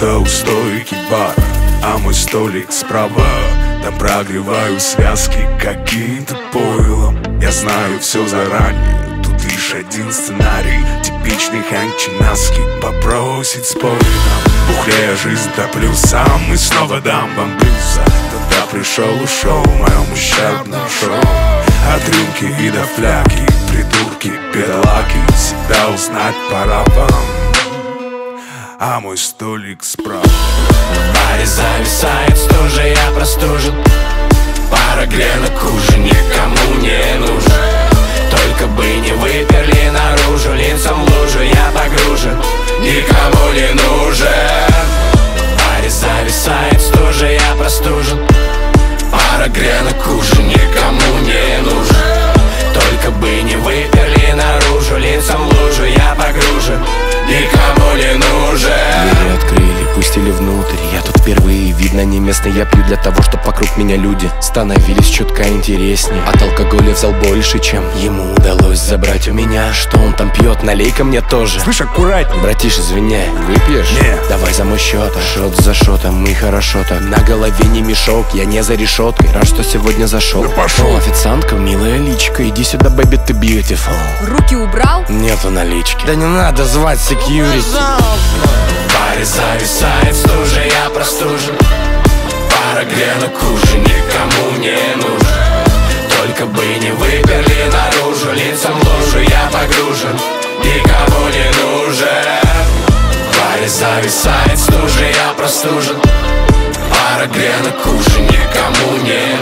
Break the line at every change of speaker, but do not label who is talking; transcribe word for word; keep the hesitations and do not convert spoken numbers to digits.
будто у стойки бара, а мой столик справа. Там прогреваю связки каким-то пойлом. Я знаю все заранее, тут лишь один сценарий. Типичный Хэнк Чинаски попросит спой нам. Бухлея жизнь топлю сам и снова дам вам плюса. Тогда пришел, ушел в моем ущербном шоу. От рюмки и до фляги, придурки, бедолаги, себя узнать пора вам, а мой столик справа.
В баре зависает стужа, я простужен. Пара гренок уже никому не нужен. Только бы не выперли наружу, лицом в лужу я погружен, никому не нужен. В баре зависает стужа, я простужен. Пара гренок уже никому не нужен. Только бы не выперли наружу, лицом в лужу я погружен, никому не нужен.
Двери открыли, пустили внутрь. Я тут впервые, видно не местный. Я пью для того, чтобы вокруг меня люди становились чутка интереснее. От алкоголя взял больше, чем ему удалось забрать у меня. Что он там пьет, налей-ка мне тоже.
Слышь, аккуратней.
Братиш, извиняй, выпьешь?
Нет.
Давай за мой счет, шот за шотом, и хорошо так. На голове не мешок, я не за решеткой. Рад, что сегодня зашел.
Да пошел.
О, официантка, милая личка, иди сюда, baby, ты beautiful.
Руки убрал?
Нету налички. Да не надо звать security.
В баре зависает стужа, я простужен. Пара гренок уже никому не нужен. Только бы не выперли наружу, лицом в лужу я погружен, никому не нужен. В баре зависает стужа, я простужен. Пара гренок уже никому не